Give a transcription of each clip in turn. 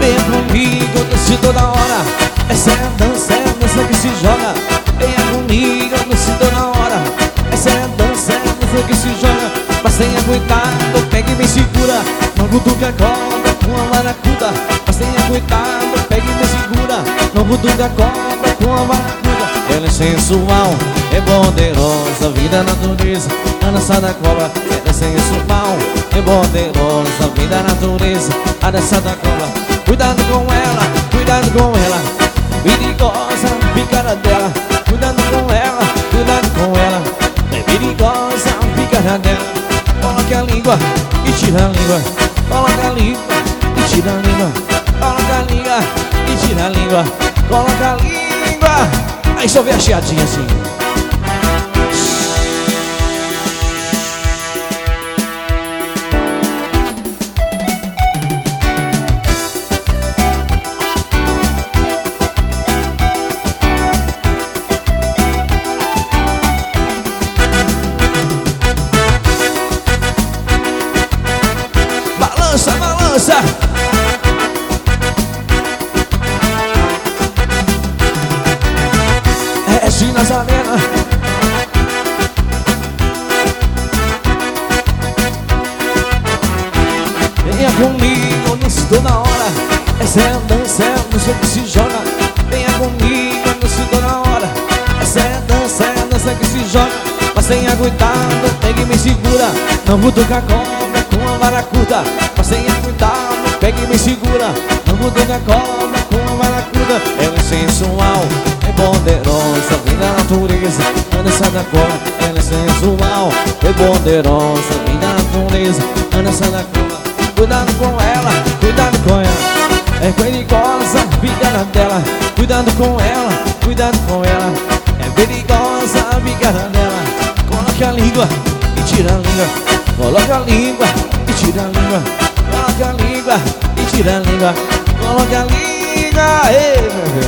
Venha comigo, dance toda hora. Essa é a dança que se joga. Venha comigo, dance toda hora. Essa é a dança que se joga. Mas tenha cuidado, pegue e me segura. Não cutuca a corda com a maracuda. Mas tenha cuidado, pegue e me segura. Não cutuca a corda com a maracuda. Ela é sensual, é poderosa, vida natureza, a dança da cobra. Ela é sensual, é poderosa, vida natureza, a dança da cobra. Cuidado com ela, cuidado com ela, perigosa, picada dela. Cuidado com ela, cuidado com ela, é perigosa, picada dela. Coloca a língua e tira a língua. Coloca a língua e tira a língua. Coloca a língua e tira a língua. Coloca a língua. Aí só vê a chiadinha assim. Balança, balança. É de Nazarena. Venha comigo, dance toda hora. Essa é a dança que se joga. Venha comigo, dance toda hora. Essa é a dança que se joga. Mas tenha cuidado, pegue e me segura. Não cutuca a cobra com a vara curta. Mas tenha cuidado, pegue e me segura. Não cutuca a cobra com a vara curta. Ela é sensual, é poderosa, vem da natureza, a dança da cobra. Ela é sensual, é poderosa, vem da natureza, a dança da cobra. Cuidado com ela, cuidado com ela, é perigosa, picada dela. Cuidado com ela, cuidado com ela, é perigosa, picada dela. Coloca a língua e tira a língua. Coloca a língua e tira a língua. Coloca a língua e tira a língua. Coloca a língua, ei, meu Deus.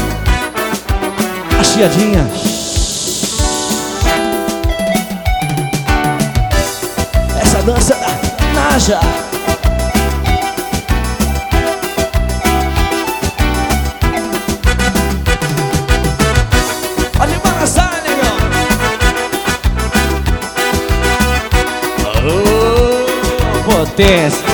A chiadinha. Essa dança da Naja. Pode balançar, negão. Oh, potência.